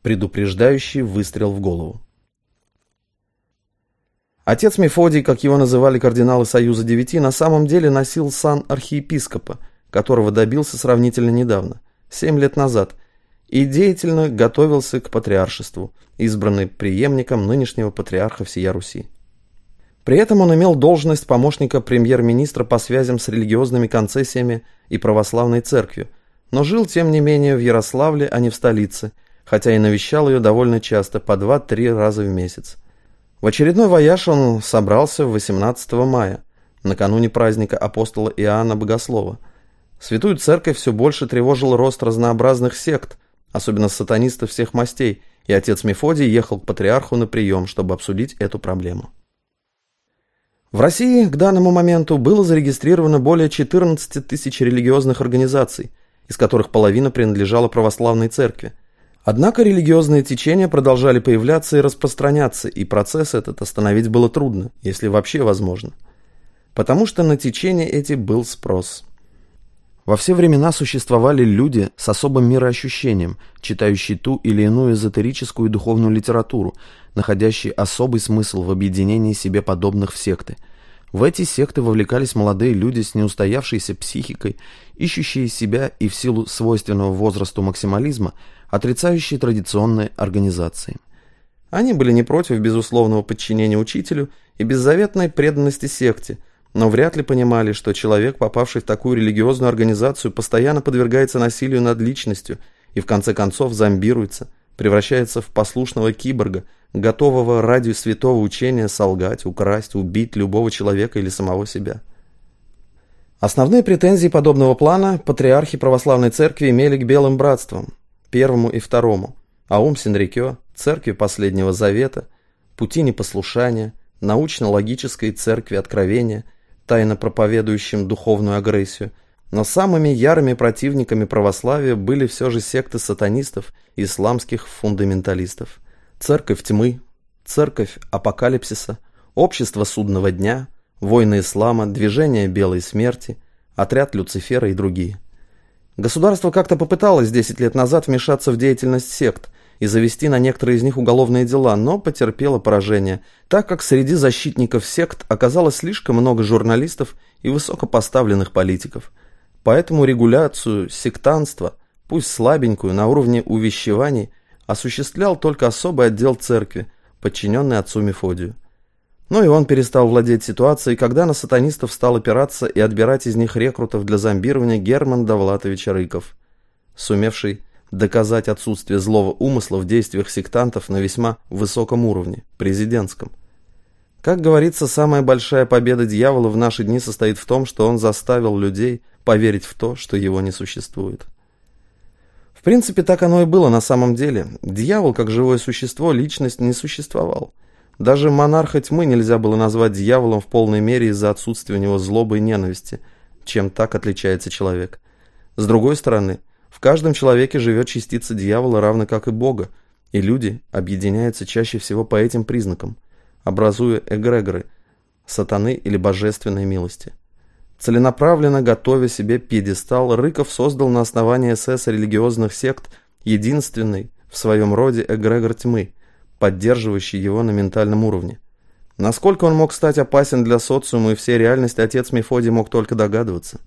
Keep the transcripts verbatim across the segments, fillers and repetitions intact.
Предупреждающий выстрел в голову. Отец Мефодий, как его называли кардиналы Союза Девяти, на самом деле носил сан архиепископа, которого добился сравнительно недавно, семь лет назад, и деятельно готовился к патриаршеству, избранный преемником нынешнего патриарха всея Руси. При этом он имел должность помощника премьер-министра по связям с религиозными концессиями и православной церковью, но жил, тем не менее, в Ярославле, а не в столице, хотя и навещал ее довольно часто, по два-три раза в месяц. В очередной вояж он собрался восемнадцатого мая, накануне праздника апостола Иоанна Богослова. Святую Церковь все больше тревожил рост разнообразных сект, особенно сатанистов всех мастей, и отец Мефодий ехал к патриарху на прием, чтобы обсудить эту проблему. В России к данному моменту было зарегистрировано более четырнадцати тысяч религиозных организаций, из которых половина принадлежала православной церкви. Однако религиозные течения продолжали появляться и распространяться, и процесс этот остановить было трудно, если вообще возможно. Потому что на течения эти был спрос. Во все времена существовали люди с особым мироощущением, читающие ту или иную эзотерическую и духовную литературу, находящие особый смысл в объединении себе подобных в секты. В эти секты вовлекались молодые люди с неустоявшейся психикой, ищущие себя и в силу свойственного возрасту максимализма, отрицающие традиционные организации. Они были не против безусловного подчинения учителю и беззаветной преданности секте, но вряд ли понимали, что человек, попавший в такую религиозную организацию, постоянно подвергается насилию над личностью и в конце концов зомбируется, превращается в послушного киборга, готового ради святого учения солгать, украсть, убить любого человека или самого себя. Основные претензии подобного плана патриархи православной церкви имели к белым братствам, первому и второму, Аум Синрикё, церкви Последнего Завета, пути непослушания, научно-логической церкви Откровения, тайно проповедующим духовную агрессию, но самыми ярыми противниками православия были все же секты сатанистов и исламских фундаменталистов. Церковь тьмы, церковь апокалипсиса, общество судного дня, войны ислама, движение белой смерти, отряд Люцифера и другие. Государство как-то попыталось десять лет назад вмешаться в деятельность сект и завести на некоторые из них уголовные дела, но потерпело поражение, так как среди защитников сект оказалось слишком много журналистов и высокопоставленных политиков. Поэтому регуляцию сектантства, пусть слабенькую, на уровне увещеваний, осуществлял только особый отдел церкви, подчиненный отцу Мефодию. Но и он перестал владеть ситуацией, когда на сатанистов стал опираться и отбирать из них рекрутов для зомбирования Герман Довлатович Рыков, сумевший доказать отсутствие злого умысла в действиях сектантов на весьма высоком уровне, президентском. Как говорится, самая большая победа дьявола в наши дни состоит в том, что он заставил людей поверить в то, что его не существует. В принципе, так оно и было на самом деле. Дьявол, как живое существо, личность не существовал. Даже монарха тьмы нельзя было назвать дьяволом в полной мере из-за отсутствия у него злобы и ненависти, чем так отличается человек. С другой стороны, в каждом человеке живет частица дьявола, равно как и Бога, и люди объединяются чаще всего по этим признакам, образуя эгрегоры сатаны или божественной милости. Целенаправленно готовя себе пьедестал, Рыков создал на основании эс-эс религиозных сект единственный в своем роде эгрегор тьмы, поддерживающий его на ментальном уровне. Насколько он мог стать опасен для социума и всей реальности, отец Мефодий мог только догадываться.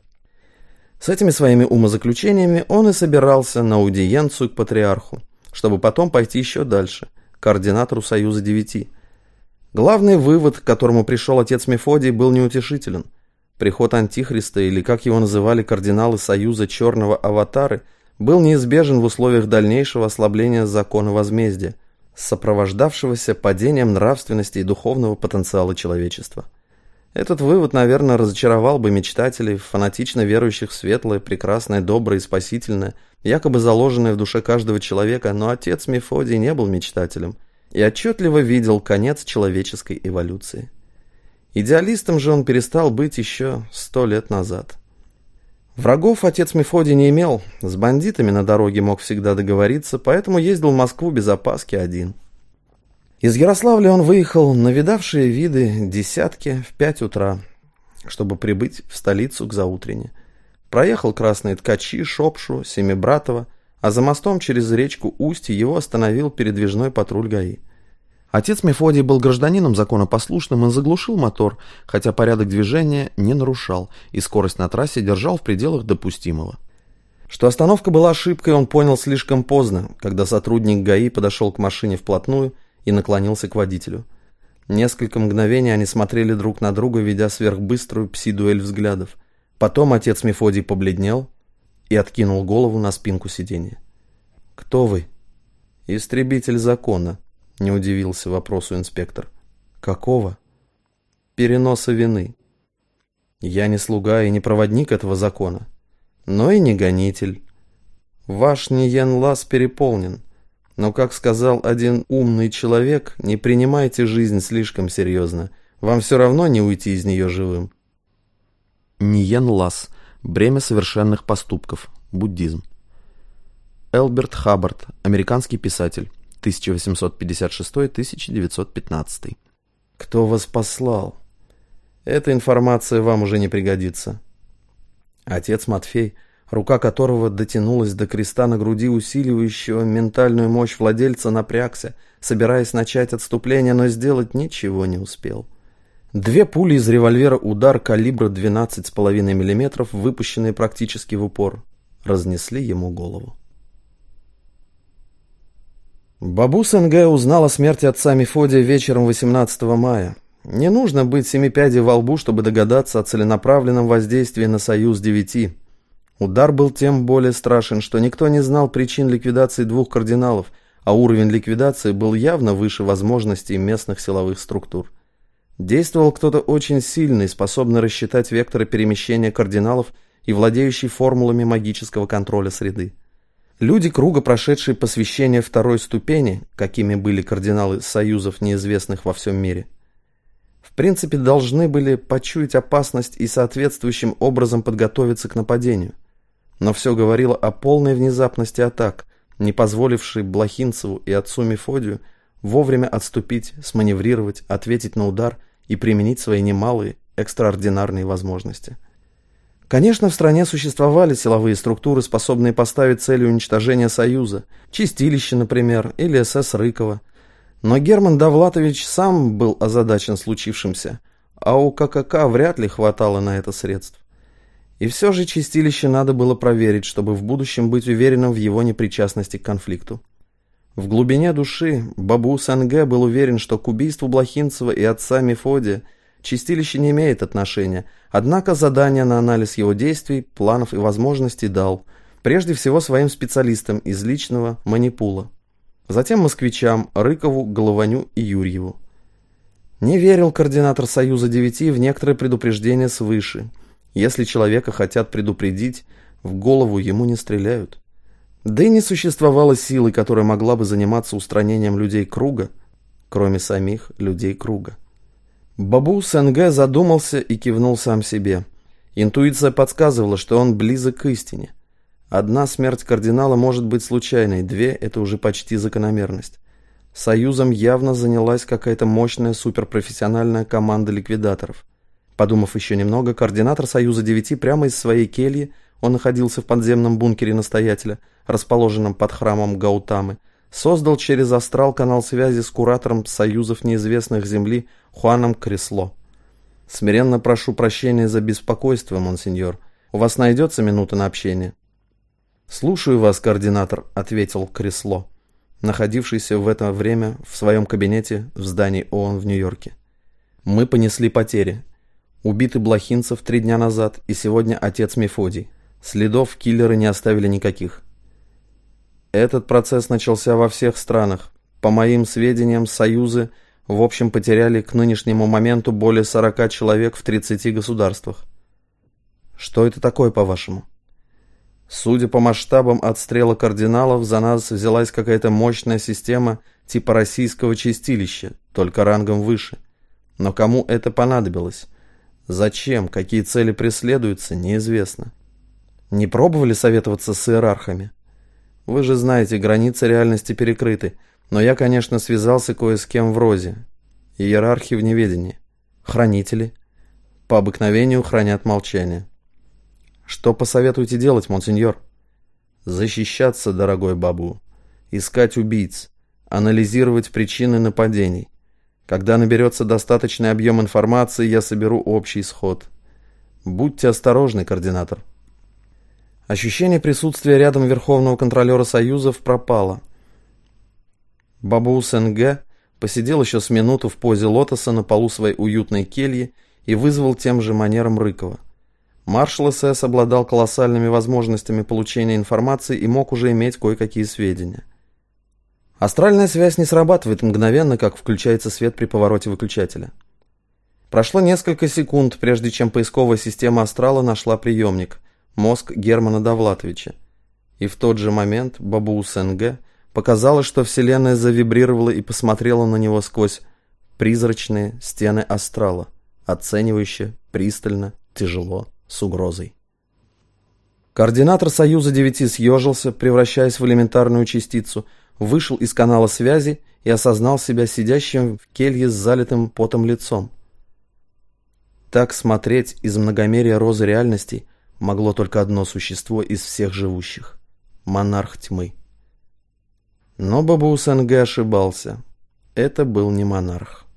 С этими своими умозаключениями он и собирался на аудиенцию к патриарху, чтобы потом пойти еще дальше, к координатору Союза Девяти. Главный вывод, к которому пришел отец Мефодий, был неутешителен. Приход Антихриста, или, как его называли кардиналы Союза Черного Аватары, был неизбежен в условиях дальнейшего ослабления закона возмездия, сопровождавшегося падением нравственности и духовного потенциала человечества. Этот вывод, наверное, разочаровал бы мечтателей, фанатично верующих в светлое, прекрасное, доброе и спасительное, якобы заложенное в душе каждого человека, но отец Мефодий не был мечтателем и отчетливо видел конец человеческой эволюции. Идеалистом же он перестал быть еще сто лет назад. Врагов отец Мефодий не имел, с бандитами на дороге мог всегда договориться, поэтому ездил в Москву без опаски один. Из Ярославля он выехал на видавшие виды десятки в пять утра, чтобы прибыть в столицу к заутрене. Проехал Красные Ткачи, Шопшу, Семибратово, а за мостом через речку Устье его остановил передвижной патруль ГАИ. Отец Мефодий был гражданином законопослушным и заглушил мотор, хотя порядок движения не нарушал и скорость на трассе держал в пределах допустимого. Что остановка была ошибкой, он понял слишком поздно, когда сотрудник ГАИ подошел к машине вплотную и наклонился к водителю. Несколько мгновений они смотрели друг на друга, ведя сверхбыструю пси-дуэль взглядов. Потом отец Мефодий побледнел и откинул голову на спинку сиденья. «Кто вы?» «Истребитель закона», — не удивился вопросу инспектор. «Какого?» «Переноса вины. Я не слуга и не проводник этого закона, но и не гонитель. Ваш Ниен-Лас переполнен, но, как сказал один умный человек, не принимайте жизнь слишком серьезно, вам все равно не уйти из нее живым». Ниен-Лас. Бремя совершенных поступков. Буддизм. Элберт Хаббард. Американский писатель. тысяча восемьсот пятьдесят шестой — тысяча девятьсот пятнадцатый. «Кто вас послал? Эта информация вам уже не пригодится». Отец Матфей, рука которого дотянулась до креста на груди, усиливающего ментальную мощь владельца, напрягся, собираясь начать отступление, но сделать ничего не успел. Две пули из револьвера «Удар» калибра двенадцать с половиной миллиметров, выпущенные практически в упор, разнесли ему голову. Бабу Сенге узнал о смерти отца Мефодия вечером восемнадцатого мая. Не нужно быть семипядей во лбу, чтобы догадаться о целенаправленном воздействии на Союз девяти. Удар был тем более страшен, что никто не знал причин ликвидации двух кардиналов, а уровень ликвидации был явно выше возможностей местных силовых структур. Действовал кто-то очень сильный, способный рассчитать векторы перемещения кардиналов и владеющий формулами магического контроля среды. Люди круга, прошедшие посвящение второй ступени, какими были кардиналы союзов, неизвестных во всем мире, в принципе должны были почуять опасность и соответствующим образом подготовиться к нападению. Но все говорило о полной внезапности атак, не позволившей Блохинцеву и отцу Мефодию вовремя отступить, сманеврировать, ответить на удар и применить свои немалые, экстраординарные возможности. Конечно, в стране существовали силовые структуры, способные поставить целью уничтожения Союза, Чистилище, например, или СС Рыкова. Но Герман Довлатович сам был озадачен случившимся, а у ККК вряд ли хватало на это средств. И все же Чистилище надо было проверить, чтобы в будущем быть уверенным в его непричастности к конфликту. В глубине души Бабу Сенге был уверен, что к убийству Блохинцева и отца Мефодия Чистилище не имеет отношения, однако задание на анализ его действий, планов и возможностей дал, прежде всего своим специалистам из личного манипула, затем москвичам Рыкову, Голованю и Юрьеву. Не верил координатор Союза девяти в некоторые предупреждения свыше. Если человека хотят предупредить, в голову ему не стреляют. Да и не существовало силы, которая могла бы заниматься устранением людей круга, кроме самих людей круга. Бабу Сенге задумался и кивнул сам себе. Интуиция подсказывала, что он близок к истине. Одна смерть кардинала может быть случайной, две – это уже почти закономерность. Союзом явно занялась какая-то мощная суперпрофессиональная команда ликвидаторов. Подумав еще немного, координатор Союза девяти прямо из своей кельи, он находился в подземном бункере настоятеля, расположенном под храмом Гаутамы, создал через астрал канал связи с куратором Союзов неизвестных Земли Хуаном Кресло. «Смиренно прошу прощения за беспокойство, монсеньор. У вас найдется минута на общение?» «Слушаю вас, координатор», — ответил Кресло, находившийся в это время в своем кабинете в здании ООН в Нью-Йорке. «Мы понесли потери. Убиты Блохинцев три дня назад и сегодня отец Мефодий. Следов киллеры не оставили никаких. Этот процесс начался во всех странах. По моим сведениям, союзы в общем потеряли к нынешнему моменту более сорока человек в тридцати государствах. Что это такое, по-вашему? Судя по масштабам отстрела кардиналов, за нас взялась какая-то мощная система типа российского чистилища, только рангом выше. Но кому это понадобилось? Зачем? Какие цели преследуются? Неизвестно. Не пробовали советоваться с иерархами? Вы же знаете, границы реальности перекрыты, но я, конечно, связался кое с кем в Розе. Иерархи в неведении. Хранители. По обыкновению хранят молчание. Что посоветуете делать, монсеньор? Защищаться, дорогой Бабу. Искать убийц. Анализировать причины нападений. Когда наберется достаточный объем информации, я соберу общий сход. Будьте осторожны, координатор. Ощущение присутствия рядом Верховного контролера Союзов пропало. Бабу Сенге посидел еще с минуту в позе лотоса на полу своей уютной кельи и вызвал тем же манером Рыкова. Маршал СС обладал колоссальными возможностями получения информации и мог уже иметь кое-какие сведения. Астральная связь не срабатывает мгновенно, как включается свет при повороте выключателя. Прошло несколько секунд, прежде чем поисковая система Астрала нашла приемник, мозг Германа Довлатовича. И в тот же момент Бабу Сенге показалось, что Вселенная завибрировала и посмотрела на него сквозь призрачные стены Астрала, оценивающе, пристально, тяжело, с угрозой. Координатор Союза девяти съежился, превращаясь в элементарную частицу, вышел из канала связи и осознал себя сидящим в келье с залитым потом лицом. Так смотреть из многомерия розы реальностей могло только одно существо из всех живущих — монарх тьмы. Но Бабу Сенге ошибался. Это был не монарх.